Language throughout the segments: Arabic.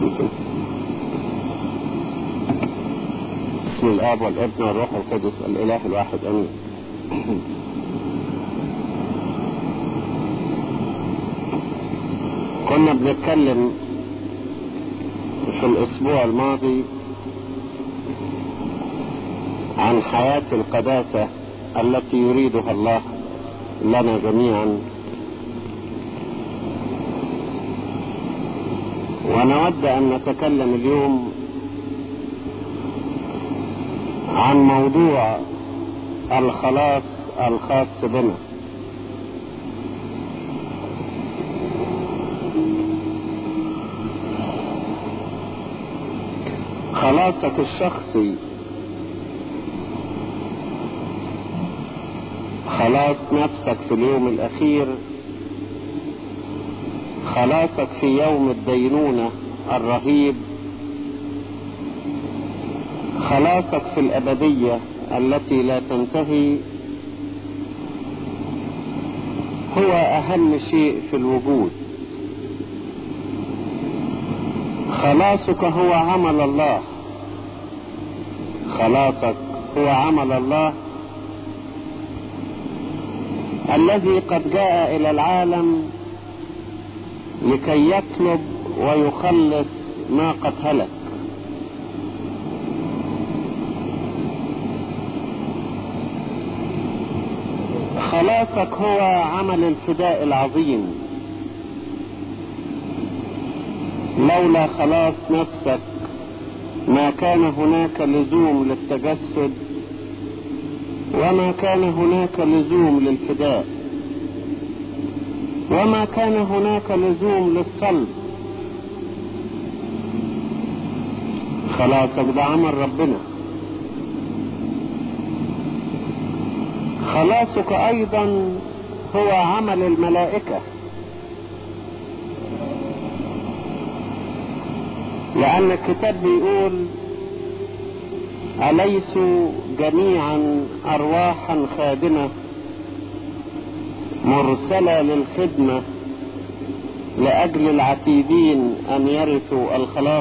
بسم الآب والابن والروح القدس الإله الواحد آمين. كنا بنتكلم في الأسبوع الماضي عن حياة القداسة التي يريدها الله لنا جميعا، ونود أن نتكلم اليوم عن موضوع الخلاص الخاص بنا. خلاصك الشخصي، خلاص نفسك في اليوم الأخير، خلاصك في يوم الدينونة الرهيب، خلاصك في الأبدية التي لا تنتهي، هو أهم شيء في الوجود. خلاصك هو عمل الله، خلاصك هو عمل الله الذي قد جاء إلى العالم لكي يطلب ويخلص ما قد هلك. خلاصك هو عمل الفداء العظيم. لولا خلاص نفسك ما كان هناك لزوم للتجسد، وما كان هناك لزوم للفداء، وما كان هناك لزوم للصلب. خلاصك ده عمل ربنا. خلاصك أيضا هو عمل الملائكة، لأن الكتاب بيقول: أليسوا جميعا أرواحا خادمة مرسلة للخدمة لأجل العتيدين أن يرثوا الخلاص؟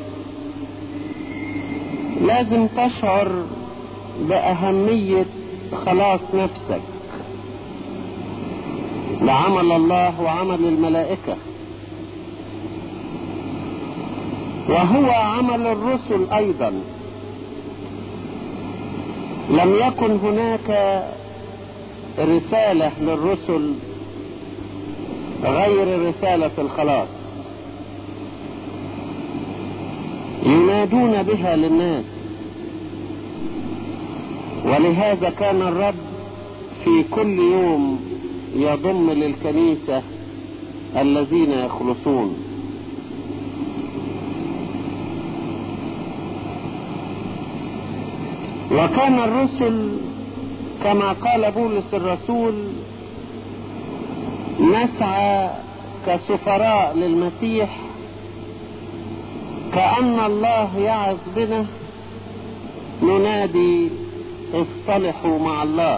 لازم تشعر بأهمية خلاص نفسك لعمل الله وعمل الملائكة، وهو عمل الرسل أيضا. لم يكن هناك رسالة للرسل غير رسالة الخلاص، ينادون بها للناس. ولهذا كان الرب في كل يوم يضم للكنيسة الذين يخلصون. وكان الرسل كما قال بولس الرسول: نسعى كسفراء للمسيح، كأن الله يعظ بنا، ننادي: اصطلحوا مع الله.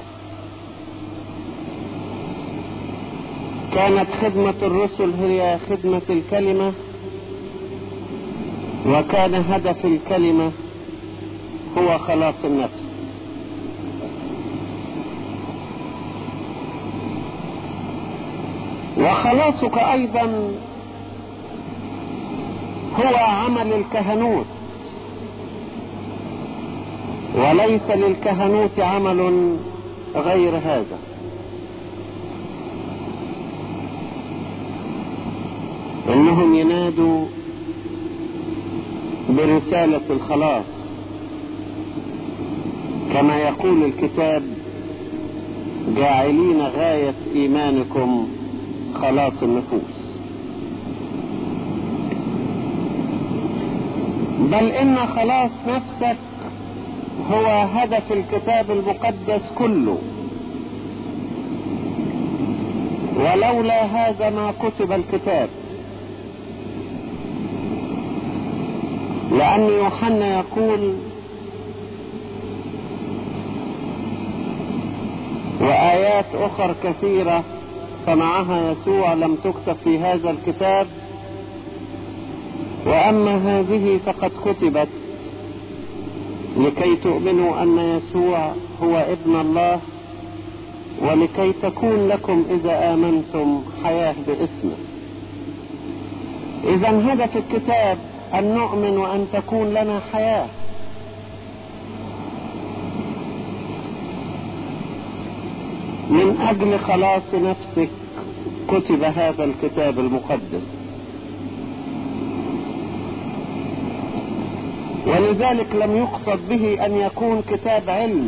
كانت خدمة الرسل هي خدمة الكلمة، وكان هدف الكلمة هو خلاص النفس. وخلاصك أيضا هو عمل الكهنوت، وليس للكهنوت عمل غير هذا. إنهم ينادوا برسالة الخلاص، كما يقول الكتاب: جاعلين غاية إيمانكم خلاص النفوس. بل إن خلاص نفسك هو هدف الكتاب المقدس كله، ولولا هذا ما كتب الكتاب. لأن يوحنا يقول: وآيات أخرى كثيرة صنعها يسوع لم تكتب في هذا الكتاب، وأما هذه فقد كتبت لكي تؤمنوا أن يسوع هو ابن الله، ولكي تكون لكم إذا آمنتم حياة باسمه. إذن هدف الكتاب أن نؤمن وأن تكون لنا حياة. من أجل خلاص نفسك كتب هذا الكتاب المقدس، ولذلك لم يقصد به أن يكون كتاب علم،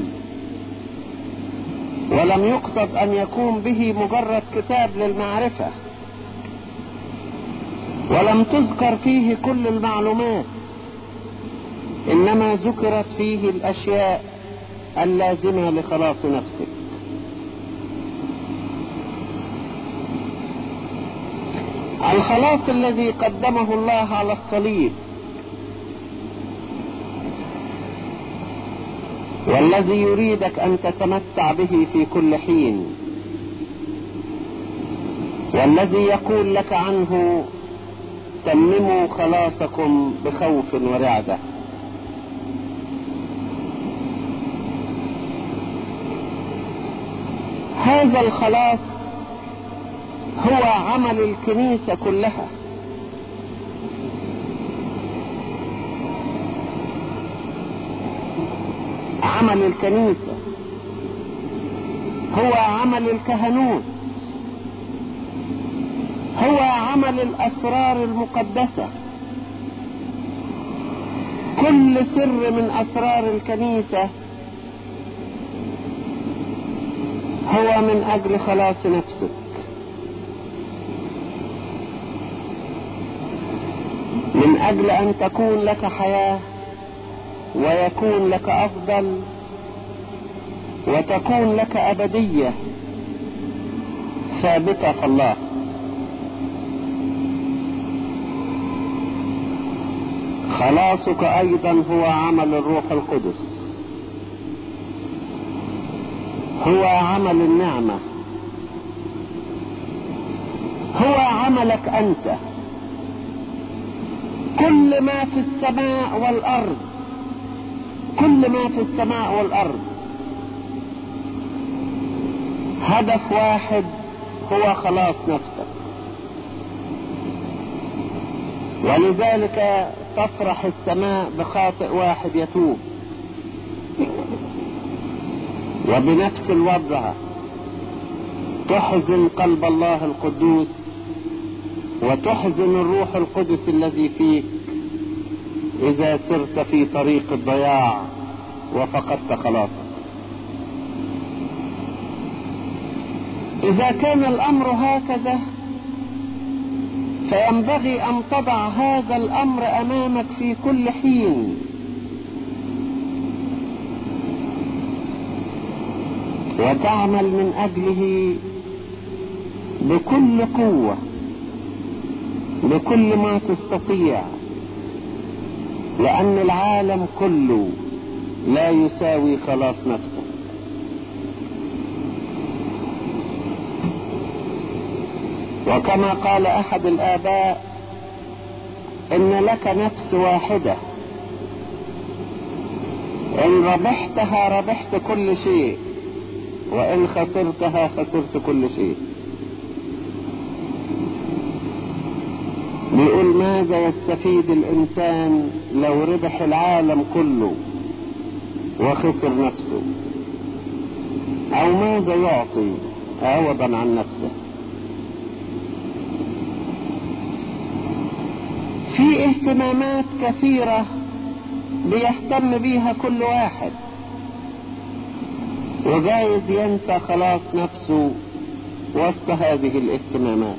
ولم يقصد أن يكون به مجرد كتاب للمعرفة، ولم تذكر فيه كل المعلومات، إنما ذكرت فيه الأشياء اللازمة لخلاص نفسك. الخلاص الذي قدمه الله على الصليب، والذي يريدك أن تتمتع به في كل حين، والذي يقول لك عنه تمموا خلاصكم بخوف ورعدة. هذا الخلاص هو عمل الكنيسة كلها. عمل الكنيسة هو عمل الكهنوت، هو عمل الأسرار المقدسة. كل سر من أسرار الكنيسة هو من أجل خلاص نفسك، من أجل أن تكون لك حياة ويكون لك أفضل وتكون لك أبدية ثابتة في الله. خلاصك أيضا هو عمل الروح القدس، هو عمل النعمة، هو عملك أنت. كل ما في السماء والأرض، كل ما في السماء والأرض هدف واحد، هو خلاص نفسك. ولذلك تفرح السماء بخاطئ واحد يتوب، وبنفس الوضع تحزن قلب الله القدوس وتحزن الروح القدس الذي فيك إذا سرت في طريق الضياع وفقدت خلاصك. إذا كان الأمر هكذا فينبغي أن تضع هذا الأمر أمامك في كل حين، وتعمل من أجله بكل قوة، بكل ما تستطيع، لأن العالم كله لا يساوي خلاص نفسك. وكما قال أحد الآباء إن لك نفس واحدة، إن ربحتها ربحت كل شيء، وإن خسرتها خسرت كل شيء. بيقول ماذا يستفيد الإنسان لو ربح العالم كله وخسر نفسه، أو ماذا يعطي عوضا عن نفسه؟ في اهتمامات كثيرة بيهتم بيها كل واحد، وجايز ينسى خلاص نفسه وسط هذه الاهتمامات.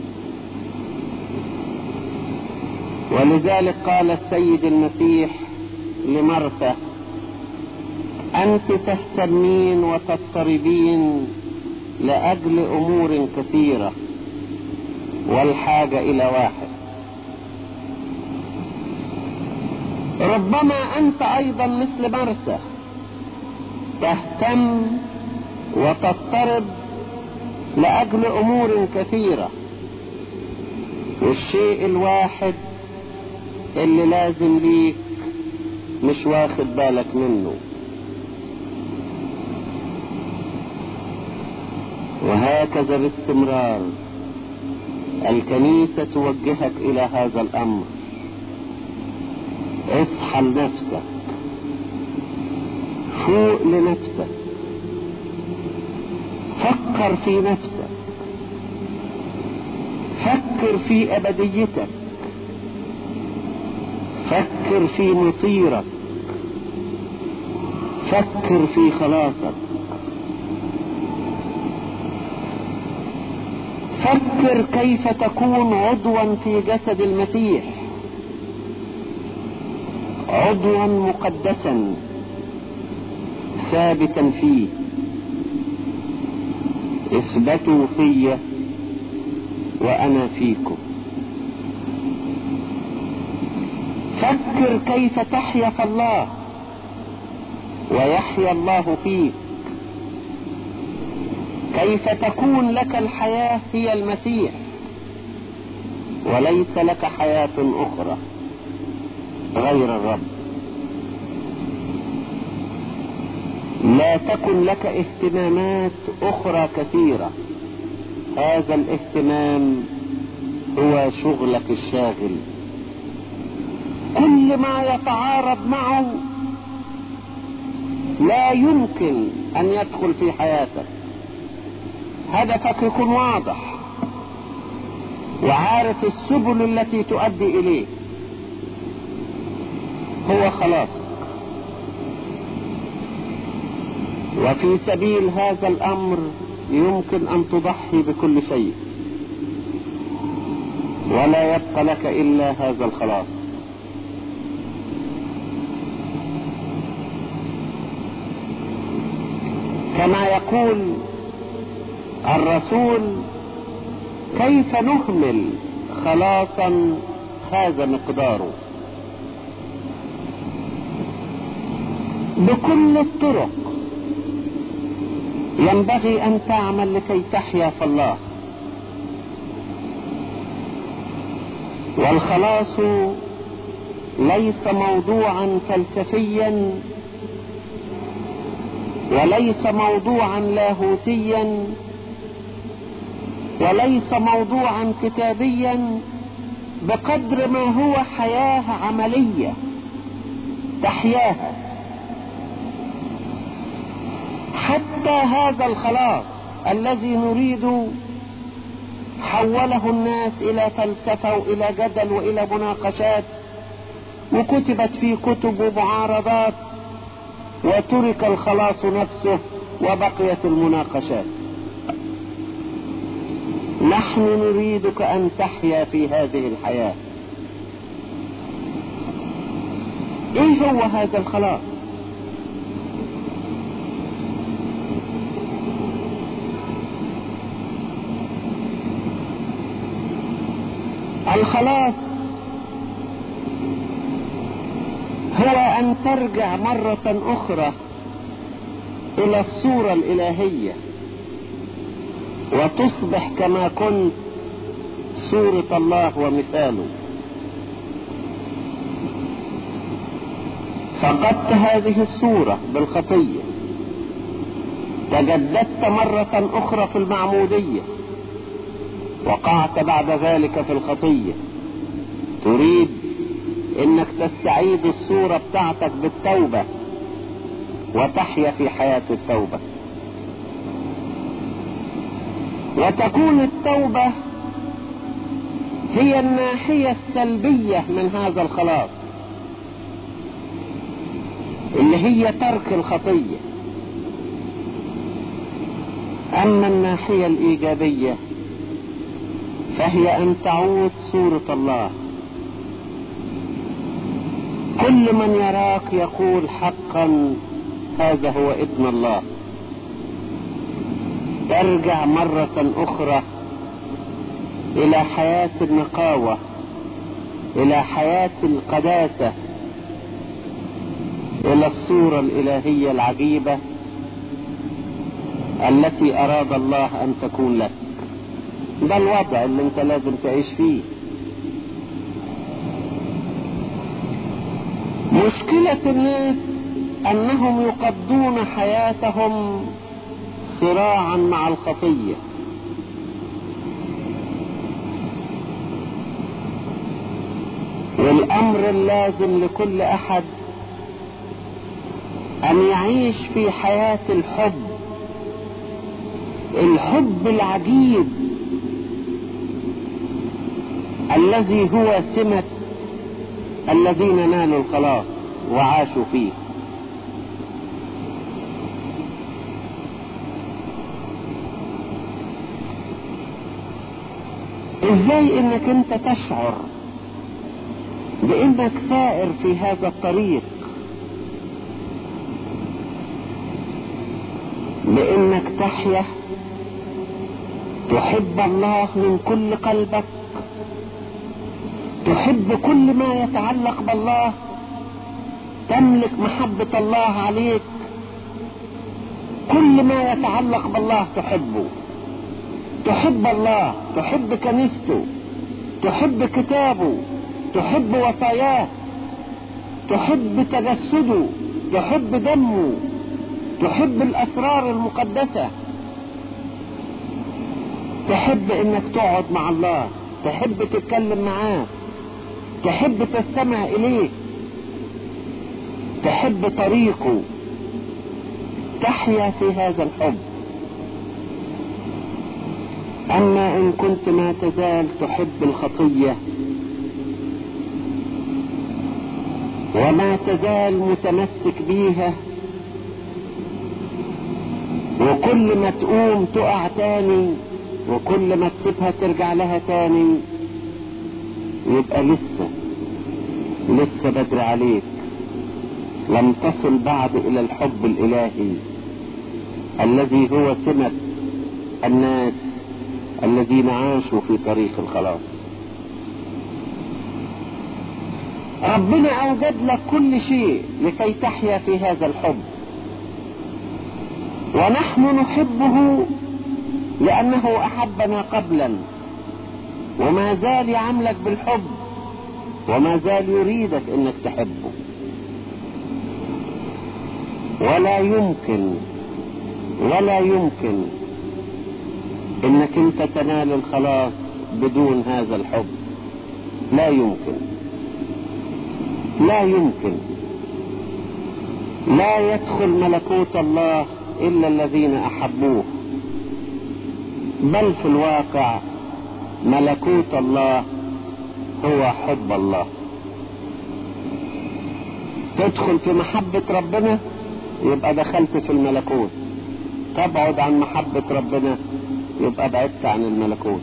ولذلك قال السيد المسيح لمرثا: أنت تهتمين وتضطربين لأجل أمور كثيرة والحاجة إلى واحد. ربما أنت أيضا مثل مرثا تهتم وتضطرب لأجل أمور كثيرة، والشيء الواحد اللي لازم ليك مش واخد بالك منه. وهكذا باستمرار الكنيسة توجهك إلى هذا الأمر. اصحى لنفسك، فوق لنفسك، فكر في نفسك، فكر في أبديتك، فكر في مصيرك، فكر في خلاصك، فكر كيف تكون عضوا في جسد المسيح، عضوا مقدسا ثابتا فيه. اثبتوا في وأنا فيكم. فكر كيف تحيا في الله ويحيا الله فيك، كيف تكون لك الحياة هي المسيح وليس لك حياة أخرى غير الرب. لا تكن لك اهتمامات أخرى كثيرة، هذا الاهتمام هو شغلك الشاغل. كل ما يتعارض معه لا يمكن أن يدخل في حياتك. هدفك يكون واضح وعارف السبل التي تؤدي إليه، هو خلاصك. وفي سبيل هذا الأمر يمكن أن تضحي بكل شيء، ولا يبقى لك إلا هذا الخلاص. كما يقول الرسول: كيف نهمل خلاصا هذا مقداره؟ بكل الطرق ينبغي أن تعمل لكي تحيا في الله. والخلاص ليس موضوعا فلسفيا، وليس موضوعا لاهوتيا، وليس موضوعا كتابيا، بقدر ما هو حياة عملية تحياها. حتى هذا الخلاص الذي نريد حوله الناس إلى فلسفة وإلى جدل وإلى مناقشات، وكتبت في كتب ومعارضات، وترك الخلاص نفسه وبقيت المناقشات. نحن نريدك أن تحيا في هذه الحياة. إيه هو هذا الخلاص؟ الخلاص هو أن ترجع مرة أخرى إلى الصورة الإلهية وتصبح كما كنت صورة الله ومثاله. فقدت هذه الصورة بالخطية، تجددت مرة أخرى في المعمودية، وقعت بعد ذلك في الخطية. تريد انك تستعيد الصورة بتاعتك بالتوبة وتحيا في حياة التوبة، وتكون التوبة هي الناحية السلبية من هذا الخلاص، اللي هي ترك الخطية. اما الناحية الايجابية فهي ان تعود صورة الله. كل من يراك يقول حقا هذا هو ابن الله. ترجع مرة اخرى الى حياة النقاوة، الى حياة القداسة، الى الصورة الالهية العجيبة التي اراد الله ان تكون لك. ده الوضع اللي انت لازم تعيش فيه. مشكلة الناس أنهم يقضون حياتهم صراعا مع الخطية، والأمر اللازم لكل أحد أن يعيش في حياة الحب العجيب الذي هو سمة الذين نالوا الخلاص وعاشوا فيه. ازاي انك انت تشعر بانك سائر في هذا الطريق، بانك تحيا تحب الله من كل قلبك، تحب كل ما يتعلق بالله، تملك محبة الله عليك، كل ما يتعلق بالله تحبه، تحب الله، تحب كنيسته، تحب كتابه، تحب وصاياه، تحب تجسده، تحب دمه، تحب الأسرار المقدسة، تحب انك تقعد مع الله، تحب تتكلم معاه، تحب تستمع اليه، تحب طريقه، تحيا في هذا الحب. اما ان كنت ما تزال تحب الخطية وما تزال متمسك بيها، وكل ما تقوم تقع تاني، وكل ما تسيبها ترجع لها تاني، يبقى لسه بدري عليك، لم تصل بعد الى الحب الالهي الذي هو سمة الناس الذين عاشوا في طريق الخلاص. ربنا اوجد لك كل شيء لكي تحيا في هذا الحب، ونحن نحبه لأنه أحبنا قبلا، وما زال يعاملك بالحب، وما زال يريدك انك تحبه. ولا يمكن انك انت تنال الخلاص بدون هذا الحب، لا يمكن. لا يدخل ملكوت الله الا الذين احبوه، بل في الواقع ملكوت الله هو حب الله. تدخل في محبة ربنا يبقى دخلت في الملكوت، تبعد عن محبة ربنا يبقى بعدت عن الملكوت.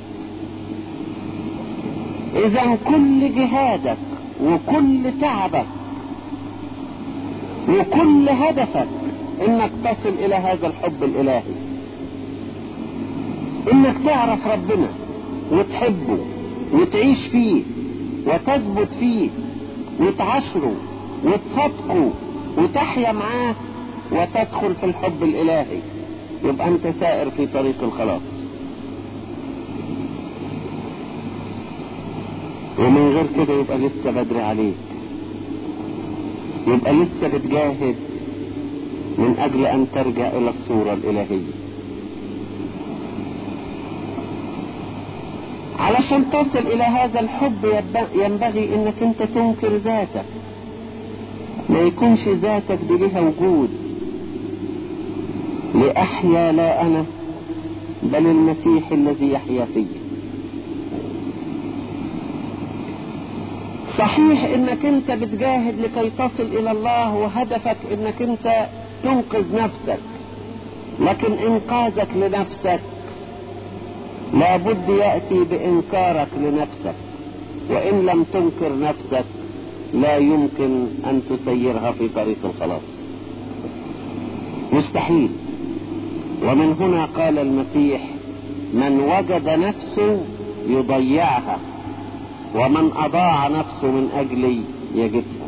اذا كل جهادك وكل تعبك وكل هدفك انك تصل الى هذا الحب الالهي، انك تعرف ربنا وتحبه وتعيش فيه وتثبت فيه وتعاشره وتصدقه وتحيا معاه وتدخل في الحب الالهي، يبقى انت سائر في طريق الخلاص. ومن غير كده يبقى لسه بدري عليك، يبقى لسه بتجاهد من اجل ان ترجع الى الصورة الالهية. علشان تصل الى هذا الحب ينبغي انك انت تنكر ذاتك، ما يكونش ذاتك دي لها وجود. لأحيا لا انا بل المسيح الذي يحيا فيه. صحيح انك انت بتجاهد لكي تصل الى الله وهدفك انك انت تنقذ نفسك، لكن انقاذك لنفسك لابد يأتي بإنكارك لنفسك، وإن لم تنكر نفسك لا يمكن أن تسيرها في طريق الخلاص، مستحيل. ومن هنا قال المسيح: من وجد نفسه يضيعها، ومن أضاع نفسه من أجلي يجدها.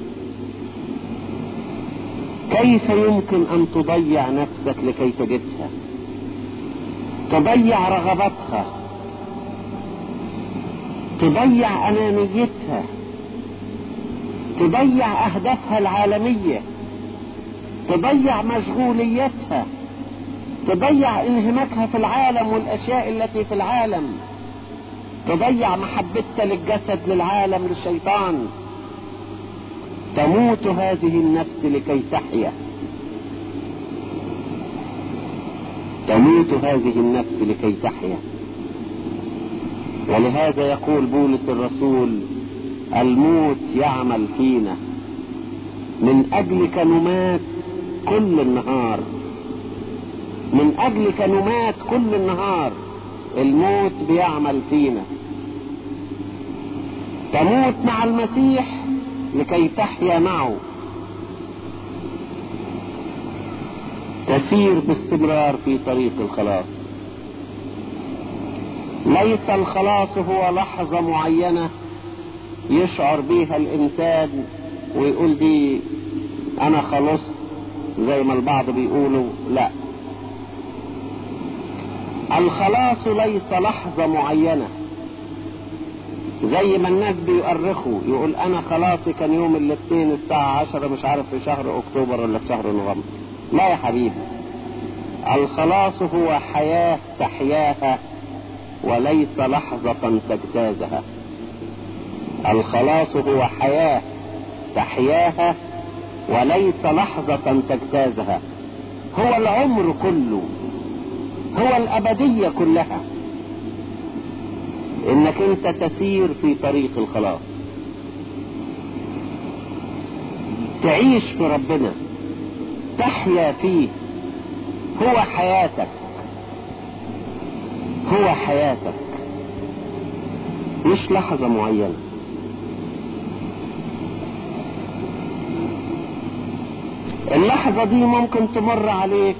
كيف يمكن أن تضيع نفسك لكي تجدها؟ تضيع رغبتها، تضيع أنانيتها، تضيع أهدافها العالمية، تضيع مشغوليتها، تضيع انهماكها في العالم والأشياء التي في العالم، تضيع محبتها للجسد، للعالم، للشيطان. تموت هذه النفس لكي تحيا، تموت هذه النفس لكي تحيا. ولهذا يقول بولس الرسول: الموت يعمل فينا، من أجلك نمات كل النهار، من أجلك نمات كل النهار. الموت بيعمل فينا. تموت مع المسيح لكي تحيا معه، تسير باستمرار في طريق الخلاص. ليس الخلاص هو لحظة معينة يشعر بيها الإنسان ويقول دي أنا خلصت زي ما البعض بيقولوا. لا، الخلاص ليس لحظة معينة زي ما الناس بيؤرخوا، يقول أنا خلاصي كان يوم الاثنين الساعة 10 مش عارف في شهر أكتوبر ولا في شهر نوفمبر. لا يا حبيبي، الخلاص هو حياة تحياها وليس لحظة تجتازها. الخلاص هو حياة تحياها وليس لحظة تجتازها. هو العمر كله، هو الأبدية كلها، إنك أنت تسير في طريق الخلاص، تعيش في ربنا، تحيا فيه. هو حياتك، هو حياتك، مش لحظة معينة. اللحظة دي ممكن تمر عليك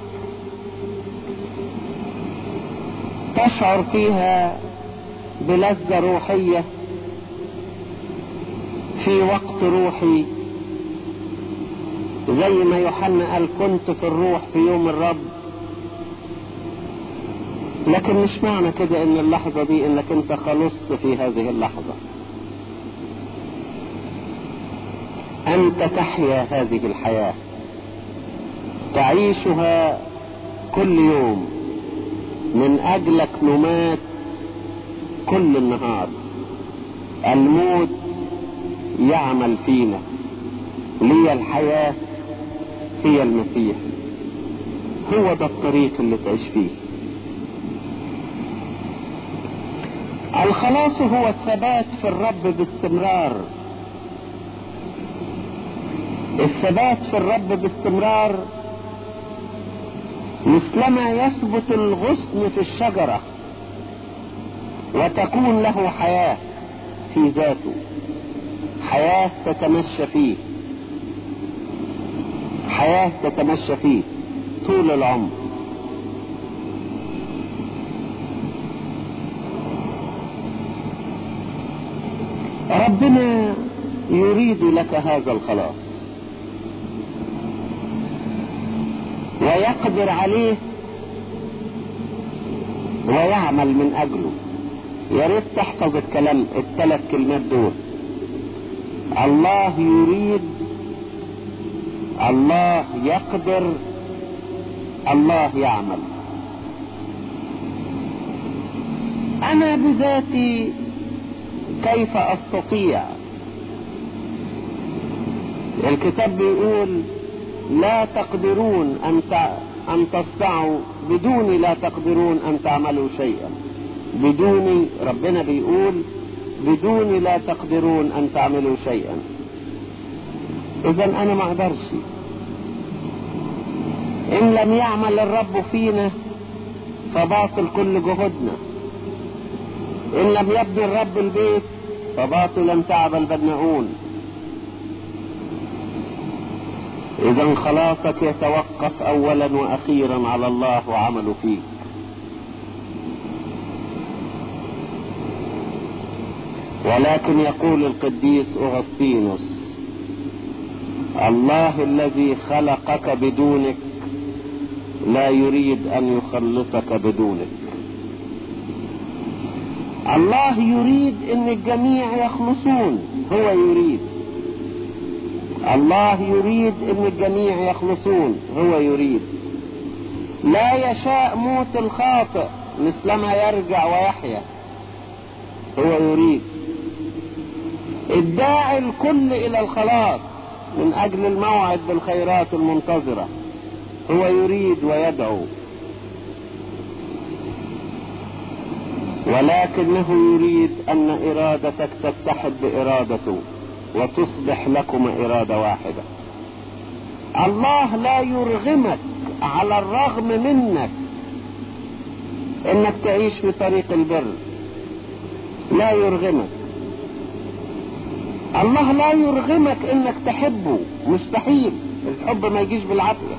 تشعر فيها بلذة روحية في وقت روحي، زي ما يوحنا قال كنت في الروح في يوم الرب. لكن مش معنى كده ان اللحظة دي انك انت خلصت في هذه اللحظة. انت تحيا هذه الحياة، تعيشها كل يوم، من اجلك نمات كل النهار. الموت يعمل فينا، لي الحياة هي المسيح. هو ده الطريق اللي تعيش فيه. الخلاص هو الثبات في الرب باستمرار. الثبات في الرب باستمرار مثلما يثبت الغصن في الشجرة وتكون له حياة في ذاته، حياة تتمشى فيه، حياة تتمشى فيه طول العمر. ربنا يريد لك هذا الخلاص ويقدر عليه ويعمل من أجله. يا ريت تحفظ الكلام، الثلاث كلمات دول: الله يريد، الله يقدر، الله يعمل. أنا بذاتي كيف أستطيع؟ الكتاب بيقول لا تقدرون أن تصنعوا بدوني، لا تقدرون أن تعملوا شيئا بدوني. ربنا بيقول بدوني لا تقدرون أن تعملوا شيئا. إذن أنا ما أقدرش. إن لم يعمل الرب فينا فباطل كل جهودنا. إن لم يبني الرب البيت فباطلا تعب البناؤون. إذن خلاصك يتوقف أولا وأخيرا على الله وعمله فيك. ولكن يقول القديس أغسطينوس: الله الذي خلقك بدونك لا يريد أن يخلصك بدونك. الله يريد أن الجميع يخلصون، هو يريد، الله يريد ان الجميع يخلصون، هو يريد. لا يشاء موت الخاطئ مثلما يرجع ويحيا، هو يريد. الداعي الكل الى الخلاص من اجل الموعد بالخيرات المنتظرة، هو يريد ويدعو. ولكنه يريد ان ارادتك تتحد بارادته وتصبح لكم ارادة واحدة. الله لا يرغمك على الرغم منك انك تعيش في طريق البر، لا يرغمك. الله لا يرغمك انك تحبه، مستحيل، الحب ما يجيش بالعافية.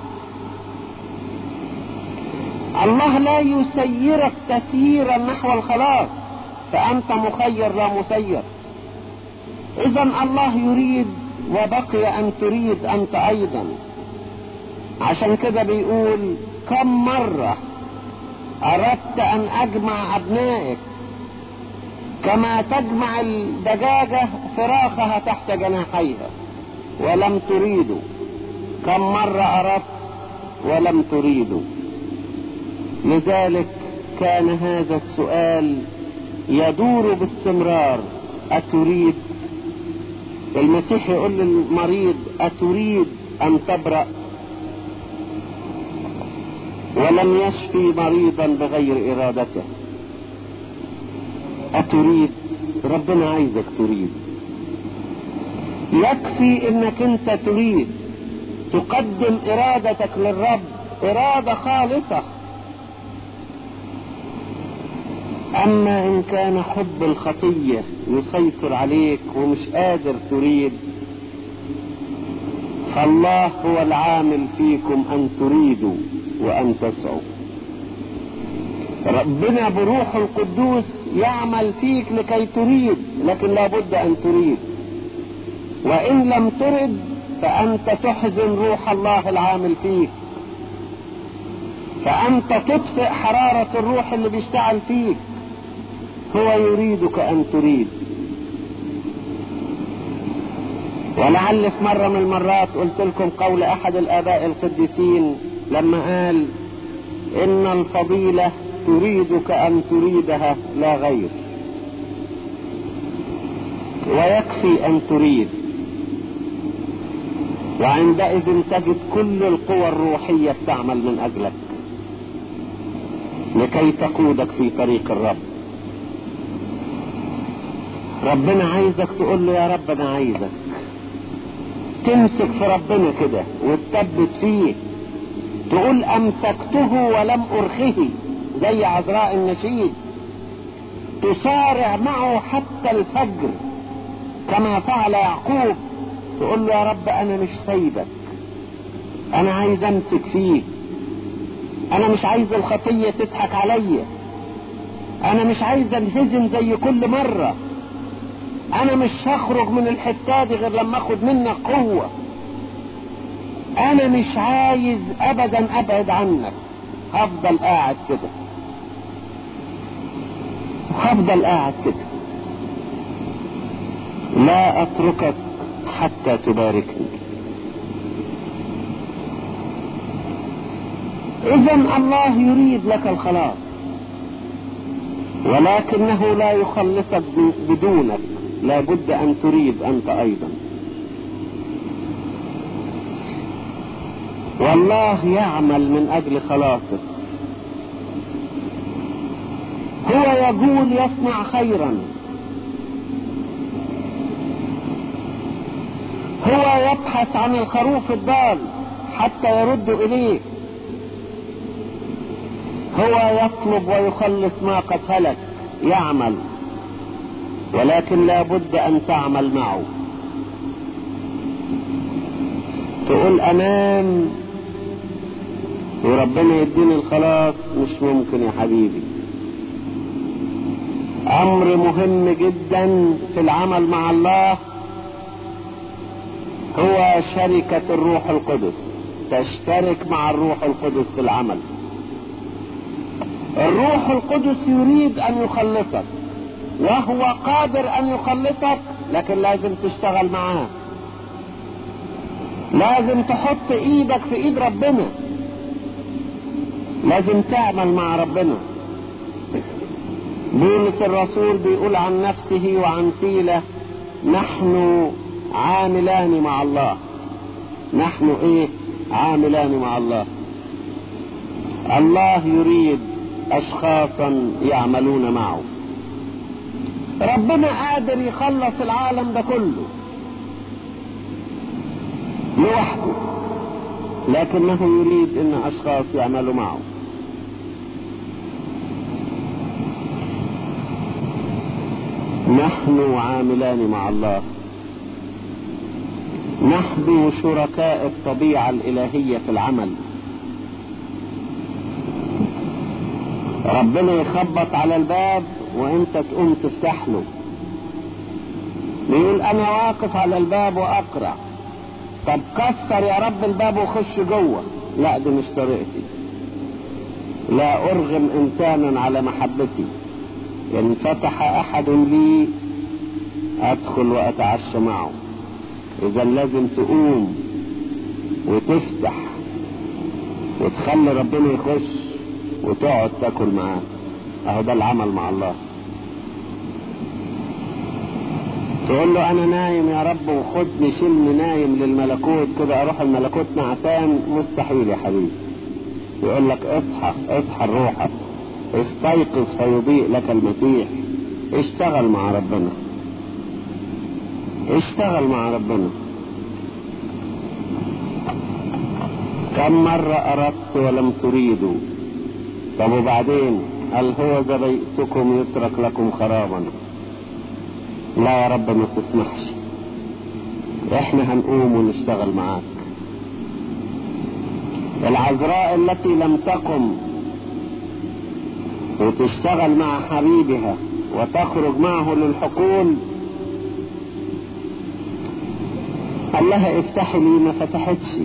الله لا يسيرك تسييرا نحو الخلاص فأنت مخير لا مسير. إذن الله يريد وبقي أن تريد أنت أيضا. عشان كده بيقول كم مرة أردت أن أجمع أبنائك كما تجمع الدجاجة فراخها تحت جناحيها ولم تريدوا. كم مرة أردت ولم تريدوا. لذلك كان هذا السؤال يدور باستمرار، أتريد؟ المسيح يقول للمريض أتريد أن تبرأ؟ ولم يشفي مريضا بغير إرادته. أتريد؟ ربنا عايزك تريد. يكفي انك انت تريد تقدم ارادتك للرب، ارادة خالصة. اما ان كان حب الخطية يسيطر عليك ومش قادر تريد، فالله هو العامل فيكم ان تريدوا وان تسعوا. ربنا بروح القدوس يعمل فيك لكي تريد، لكن لابد ان تريد. وان لم ترد فانت تحزن روح الله العامل فيك، فانت تطفئ حرارة الروح اللي بيشتغل فيك. هو يريدك ان تريد. ولعل في مرة من المرات قلت لكم قول احد الاباء القديسين لما قال ان الفضيلة تريدك ان تريدها لا غير، ويكفي ان تريد، وعندئذ تجد كل القوى الروحية تعمل من اجلك لكي تقودك في طريق الرب. ربنا عايزك تقول له يا رب انا عايزك، تمسك في ربنا كده وتثبت فيه، تقول امسكته ولم ارخه زي عذراء النشيد، تصارع معه حتى الفجر كما فعل يعقوب، تقول له يا رب انا مش سايبك، انا عايز امسك فيك، انا مش عايز الخطية تضحك عليا، انا مش عايز انهزم زي كل مرة، انا مش هخرج من الحتة دي غير لما اخد منك قوة، انا مش عايز ابدا ابعد عنك، هفضل قاعد كده، هفضل قاعد كده، لا اتركك حتى تباركني. اذن الله يريد لك الخلاص، ولكنه لا يخلصك بدونك، لابد ان تريد انت ايضا. والله يعمل من اجل خلاصك، هو يقول يصنع خيرا، هو يبحث عن الخروف الضال حتى يرد اليه، هو يطلب ويخلص ما قد هلك، يعمل، ولكن لابد ان تعمل معه. تقول انام وربنا يديني الخلاص، مش ممكن يا حبيبي. امر مهم جدا في العمل مع الله هو شركة الروح القدس، تشترك مع الروح القدس في العمل. الروح القدس يريد ان يخلصك، وهو قادر ان يخلصك، لكن لازم تشتغل معاه. لازم تحط ايدك في ايد ربنا، لازم تعمل مع ربنا. بولس الرسول بيقول عن نفسه وعن سيلة: نحن عاملان مع الله. نحن ايه؟ عاملان مع الله. الله يريد اشخاصا يعملون معه. ربنا قادر يخلص العالم ده كله لوحده، لكنه يريد ان اشخاص يعملوا معه. نحن عاملان مع الله، نحن شركاء الطبيعة الإلهية في العمل. ربنا يخبط على الباب وانت تقوم تفتح له، بيقول انا واقف على الباب واقرع. طب كسر يا رب الباب وخش جوه. لا، دي مش طريقتي. لا ارغم انسانا على محبتي، ان فتح احد لي ادخل واتعشى معه. اذا لازم تقوم وتفتح وتخلي ربنا يخش وتقعد تاكل معاه. اهو ده العمل مع الله. تقول له انا نايم يا رب وخدني شيلني نايم للملكوت كده اروح الملكوت نعسان، مستحيل يا حبيبي. يقول لك اصحى اصحى روحك، استيقظ فيضيء لك المسيح. اشتغل مع ربنا، اشتغل مع ربنا. كم مرة اردت ولم تريدوا. طب وبعدين؟ قال هو ذا بيتكم يترك لكم خرابا. لا يا رب ما تسمحش، احنا هنقوم ونشتغل معاك. العذراء التي لم تقم وتشتغل مع حبيبها وتخرج معه للحقول، قال لها افتحي لي، ما فتحتش.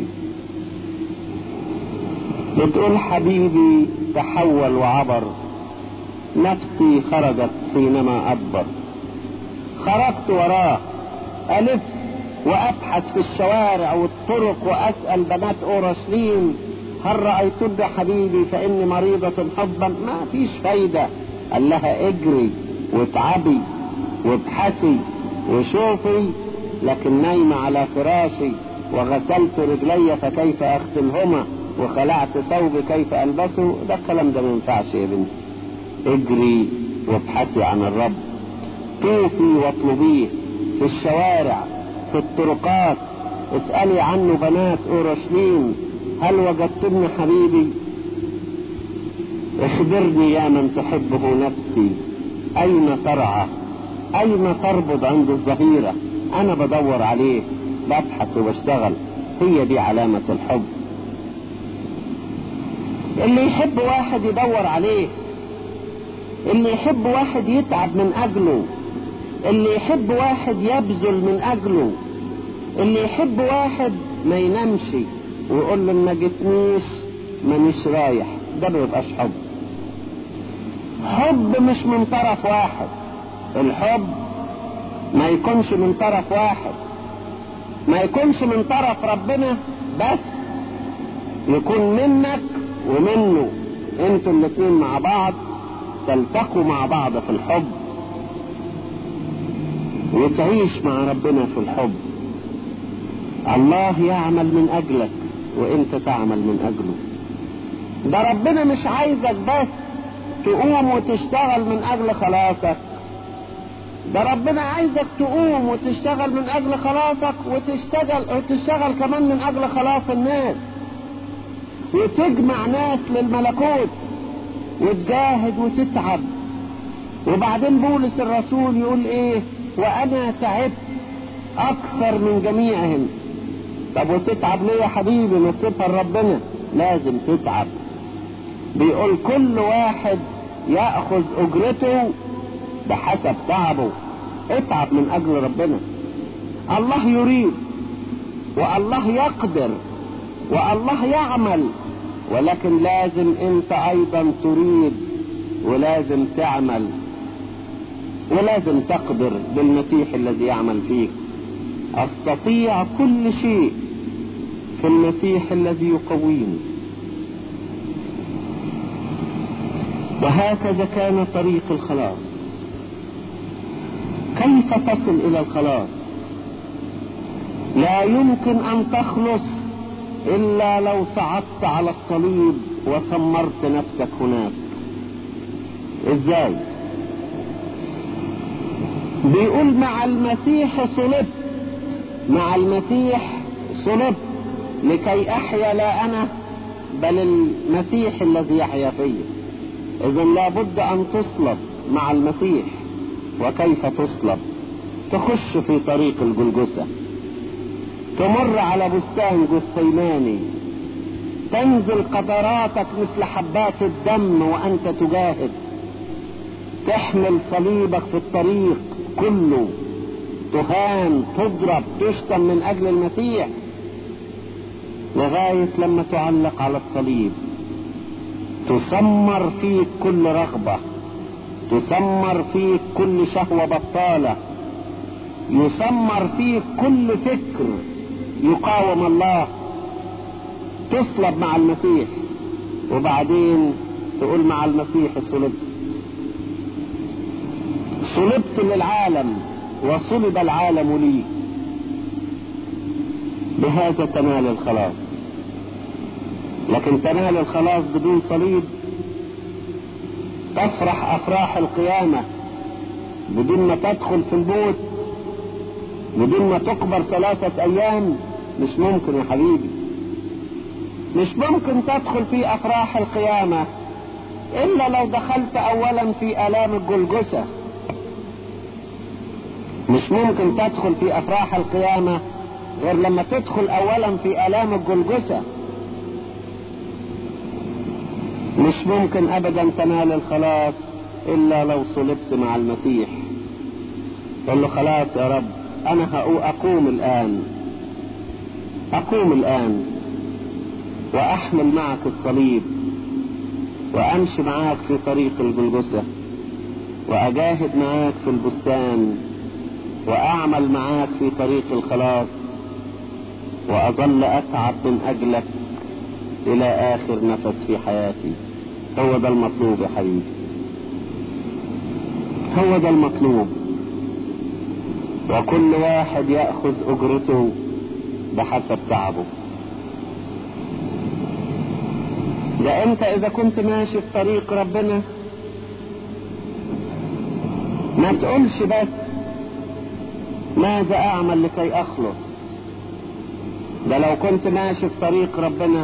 بتقول حبيبي تحول وعبر، نفسي خرجت حينما أدبر. خرجت وراه ألف وأبحث في الشوارع والطرق وأسأل بنات أورشليم: هل رأيتن حبيبي فإني مريضة حبا؟ ما فيش فايدة. قال لها اجري واتعبي وابحثي وشوفي، لكن نايمة على فراشي، وغسلت رجلي فكيف أغسلهما، وخلعت ثوبي كيف ألبسه. ده الكلام ده ما ينفعش يا بنتي. اجري وابحثي عن الرب، طوفي واطلبيه في الشوارع في الطرقات، اسألي عنه بنات أورشليم: هل وجدتن حبيبي؟ اخبرني يا من تحبه نفسي، أين ترعى؟ أين تربض عند الظهيرة؟ أنا بدور عليه، ببحث وبشتغل. هي دي علامة الحب. اللي يحب واحد يدور عليه، اللي يحب واحد يتعب من أجله، اللي يحب واحد يبذل من أجله، اللي يحب واحد ما ينامش ويقول له ما جتنيش مانيش رايح. ده ما يبقاش حب. حب مش من طرف واحد. الحب ما يكونش من طرف واحد، ما يكونش من طرف ربنا بس، يكون منك ومنه، انتوا الاتنين مع بعض تلتقوا مع بعض في الحب، وتعيش مع ربنا في الحب. الله يعمل من اجلك وانت تعمل من اجله. ده ربنا مش عايزك بس تقوم وتشتغل من اجل خلاصك، ده ربنا عايزك تقوم وتشتغل من اجل خلاصك، وتشتغل كمان من اجل خلاص الناس، وتجمع ناس للملكوت، وتجاهد وتتعب. وبعدين بولس الرسول يقول ايه؟ وانا تعبت اكثر من جميعهم. طب وتتعب ليه يا حبيبي؟ ما تسيبها لربنا. لازم تتعب. بيقول كل واحد يأخذ اجرته بحسب تعبه. اتعب من اجل ربنا. الله يريد والله يقدر والله يعمل، ولكن لازم انت ايضا تريد، ولازم تعمل، ولازم تقدر بالمسيح الذي يعمل فيك. استطيع كل شيء في المسيح الذي يقويني. وهكذا كان طريق الخلاص. كيف تصل إلى الخلاص؟ لا يمكن أن تخلص إلا لو صعدت على الصليب وثمرت نفسك هناك. إزاي؟ بيقول مع المسيح صلبت، مع المسيح صلبت لكي أحيا لا أنا بل المسيح الذي يحيا فيه. إذن لابد أن تصلب مع المسيح. وكيف تصلب؟ تخش في طريق الجلجثة، تمر على بستان جثيماني، تنزل قطراتك مثل حبات الدم وأنت تجاهد، تحمل صليبك في الطريق كله، تهان، تضرب، تشتم من أجل المسيح، لغاية لما تعلق على الصليب. تسمر فيك كل رغبة، تسمر فيك كل شهوة بطالة، يسمر فيك كل فكر يقاوم الله. تصلب مع المسيح، وبعدين تقول مع المسيح صلبت. صلبت للعالم وصلب العالم لي. بهذا تنال الخلاص. لكن تنال الخلاص بدون صليب، تفرح أفراح القيامة بدون ما تدخل في الموت، بدون ما تقبر 3 أيام. مش ممكن يا حبيبي، مش ممكن تدخل في أفراح القيامة إلا لو دخلت أولا في آلام الجلجثة. مش ممكن تدخل في أفراح القيامة غير لما تدخل أولا في آلام الجلجثة. مش ممكن أبدا تنال الخلاص إلا لو صلبت مع المسيح. قل له خلاص يا رب، أنا أقوم الآن وأحمل معك الصليب، وأمشي معاك في طريق الجلجثة، وأجاهد معاك في البستان، وأعمل معاك في طريق الخلاص، وأظل أتعب من أجلك إلى آخر نفس في حياتي. هو ده المطلوب يا حبيبي، هو ده المطلوب. وكل واحد يأخذ أجرته بحسب تعبه. ده أنت إذا كنت ماشي في طريق ربنا ما تقولش بس ماذا أعمل لكي أخلص. ده لو كنت ماشي في طريق ربنا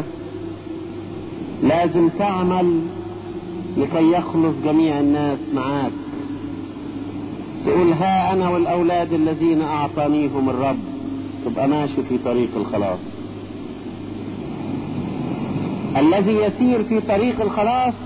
لازم تعمل لكي يخلص جميع الناس معاك. تقول ها أنا والأولاد الذين أعطانيهم الرب، تبقى ماشي في طريق الخلاص. الذي يسير في طريق الخلاص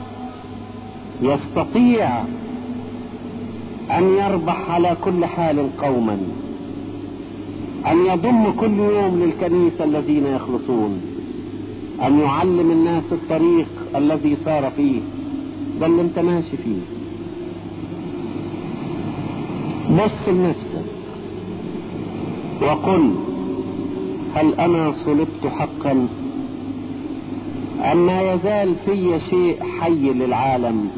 يستطيع أن يربح على كل حال قوما، أن يضم كل يوم للكنيسة الذين يخلصون، أن يعلم الناس الطريق الذي صار فيه. ده اللي انت ماشي فيه. بص لنفسك وقل هل أنا صلبت حقا أم ما يزال في شيء حي للعالم؟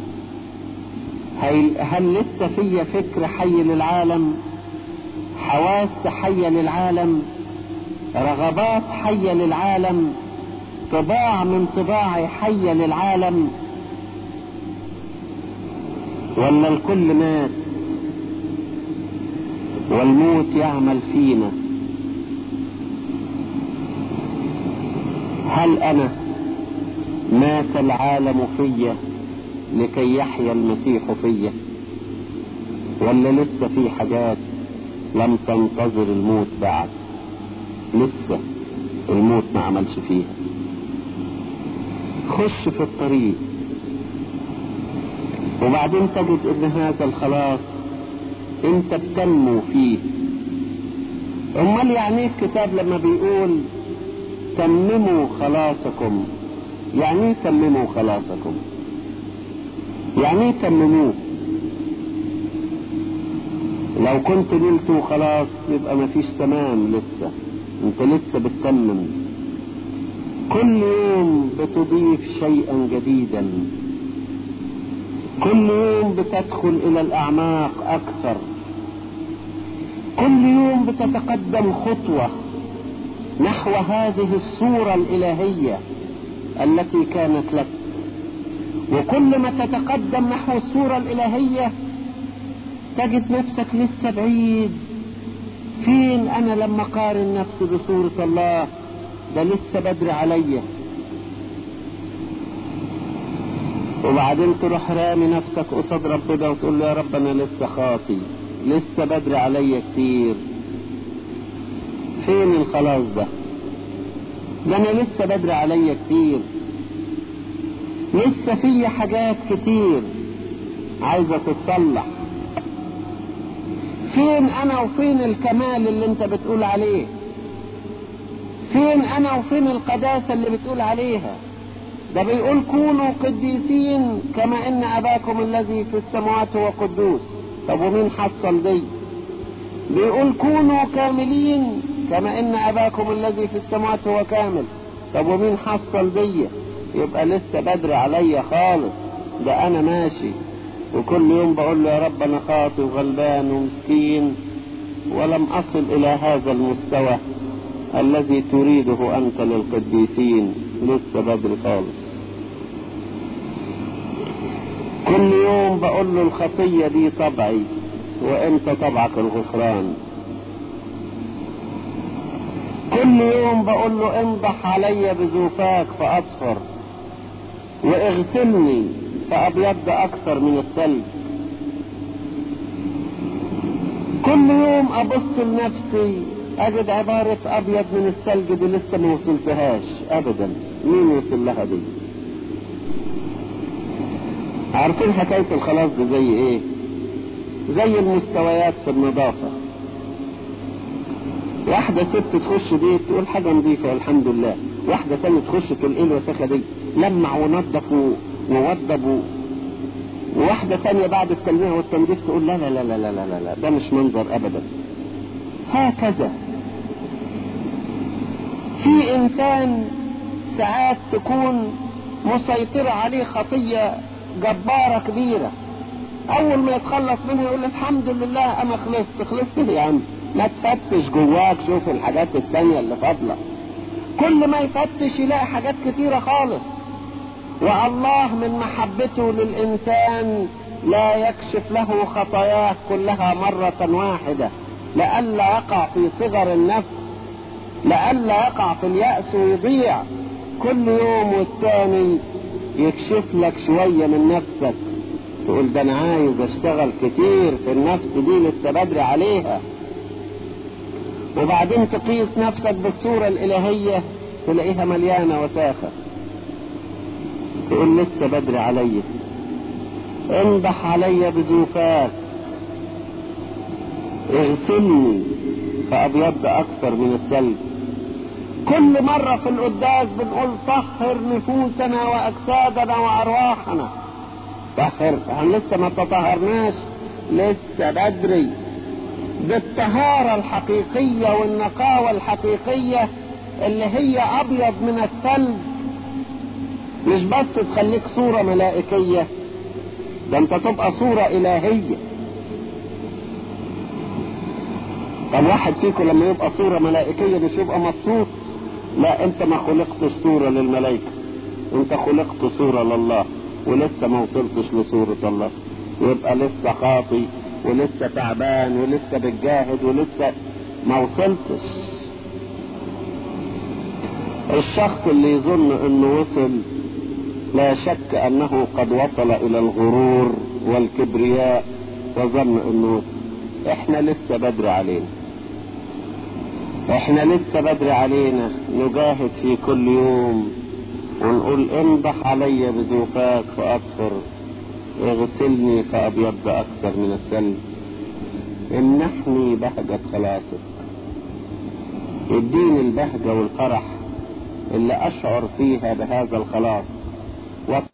هل لسه في فكر حي للعالم، حواس حية للعالم، رغبات حية للعالم، طباع من طباعي حية للعالم، ولا الكل مات والموت يعمل فينا؟ هل أنا مات العالم فيا لكي يحيا المسيح فيا، ولا لسه في حاجات لم تنتظر الموت بعد، لسه الموت ما عملش فيها؟ خش في الطريق وبعدين تجد ان هذا الخلاص انت بتنمو فيه. امال يعني ايه الكتاب لما بيقول تمموا خلاصكم؟ يعني ايه تمموا خلاصكم؟ يعني ايه تمموه؟ لو كنت نلتوا خلاص يبقى ما فيش تمام، لسه انت لسه بتتمم. كل يوم بتضيف شيئا جديدا، كل يوم بتدخل الى الاعماق اكثر، كل يوم بتتقدم خطوة نحو هذه الصورة الالهية التي كانت لك. وكل ما تتقدم نحو الصورة الالهية تجد نفسك لسه بعيد. فين انا لما قارن نفسي بصورة الله؟ ده لسه بدري عليا. وبعدين تروح رامي نفسك قصاد ربنا وتقول له يا رب انا لسه خاطي، لسه بدري عليا كتير. فين الخلاص ده؟ ده انا لسه بدري عليا كتير، لسه في حاجات كتير عايزة تتصلح. فين انا وفين الكمال اللي انت بتقول عليه؟ فين انا وفين القداسة اللي بتقول عليها؟ ده بيقول كونوا قديسين كما ان اباكم الذي في السماوات هو قدوس. طب ومين حصل دي؟ بيقول كونوا كاملين كما ان اباكم الذي في السماوات هو كامل. طب ومين حصل دي؟ يبقى لسه بدري عليا خالص. ده انا ماشي وكل يوم بقول له يا رب انا خاطئ وغلبان ومسكين ولم اصل الى هذا المستوى الذي تريده انت للقديسين. لسه بدري خالص. كل يوم بقول له الخطية دي طبعي وانت طبعك الغفران. كل يوم بقول له انضح علي بزوفاك فاطهر واغسلني فابيض اكثر من الثلج. كل يوم ابص لنفسي اجد عبارة ابيض من الثلج دي لسه ما وصلتهاش ابدا. مين وصل لها دي؟ عارفين حكاية الخلاص دي زي ايه؟ زي المستويات في النظافة. واحدة ست تخش بيت تقول حاجة نظيفة والحمد لله، واحدة تانية تخش تقول ايه الوساخة دي؟ لمع ونظف ووضب. وواحدة تانية بعد التلميع والتنظيف تقول لا لا لا لا لا لا لا ده مش منظر ابدا. هكذا في انسان ساعات تكون مسيطرة عليه خطية جبارة كبيرة، اول ما يتخلص منها يقول الحمد لله انا خلصت يا عم. ما تفتش جواك شوف الحاجات التانية اللي فاضلة. كل ما يفتش يلاقي حاجات كتيرة خالص. والله من محبته للإنسان لا يكشف له خطاياه كلها مرة واحدة لئلا يقع في صغر النفس، لئلا يقع في اليأس ويضيع. كل يوم والتاني يكشف لك شوية من نفسك تقول ده انا عايز اشتغل كتير في النفس دي لسه بدري عليها. وبعدين تقيس نفسك بالصورة الالهية تلاقيها مليانة وساخة تقول لسه بدري عليا. انضح علي بزوفاك اغسلني فابيض اكثر من الثلج. كل مرة في القداس بنقول طهر نفوسنا واجسادنا وارواحنا. طهر، لسه ما تطهرناش، لسه بدري. بالطهارة الحقيقية والنقاوة الحقيقية اللي هي ابيض من الثلج، مش بس تخليك صورة ملائكية، ده انت تبقى صورة الهية. طب واحد فيكم لما يبقى صورة ملائكية مش يبقى مبسوط؟ لا، انت ما خلقتش صورة للملائكة، انت خلقت صورة لله ولسه ما وصلتش لصورة الله. يبقى لسه خاطي ولسه تعبان ولسه بتجاهد ولسه ما وصلتش. الشخص اللي يظن انه وصل لا شك انه قد وصل الى الغرور والكبرياء وظن انه وصل. احنا لسه بدري علينا، احنا لسه بدري علينا نجاهد في كل يوم ونقول انضح علي بزوفاك فاطهر اغسلني فابيض اكثر من الثلج. امنحني بهجة خلاصك، اديني البهجة والفرح اللي اشعر فيها بهذا الخلاص.